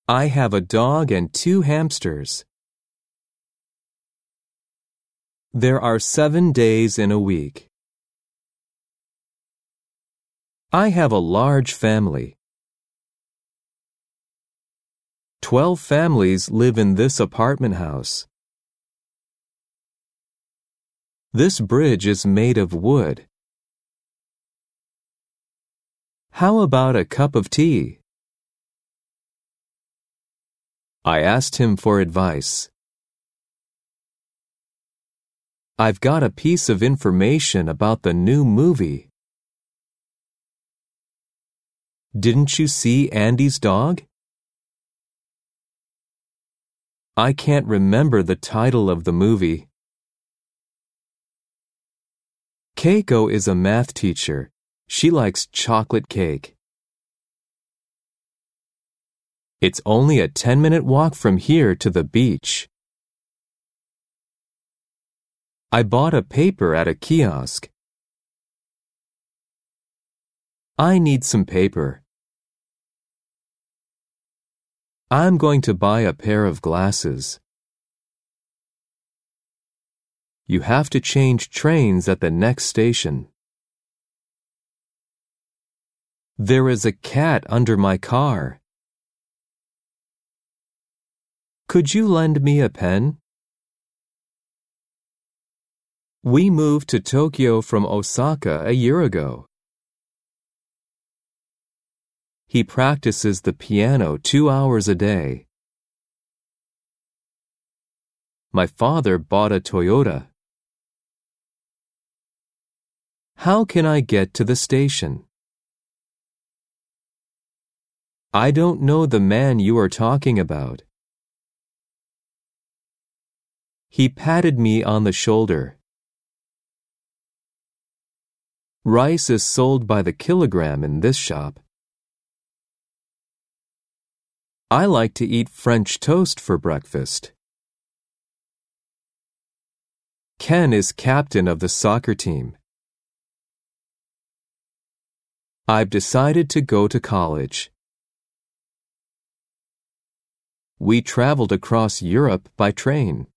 I have a dog and 2 hamsters. There are 7 days in a week. I have a large family. 12 families live in this apartment house. This bridge is made of wood. How about a cup of tea? I asked him for advice. I've got a piece of information about the new movie. Didn't you see Andy's dog? I can't remember the title of the movie. Keiko is a math teacher. She likes chocolate cake. It's only a 10-minute walk from here to the beach. I bought a paper at a kiosk. I need some paper. I'm going to buy a pair of glasses. You have to change trains at the next station. There is a cat under my car. Could you lend me a pen? We moved to Tokyo from Osaka a year ago. He practices the piano 2 hours a day. My father bought a Toyota. How can I get to the station? I don't know the man you are talking about. He patted me on the shoulder. Rice is sold by the kilogram in this shop. I like to eat French toast for breakfast. Ken is captain of the soccer team. I've decided to go to college. We traveled across Europe by train.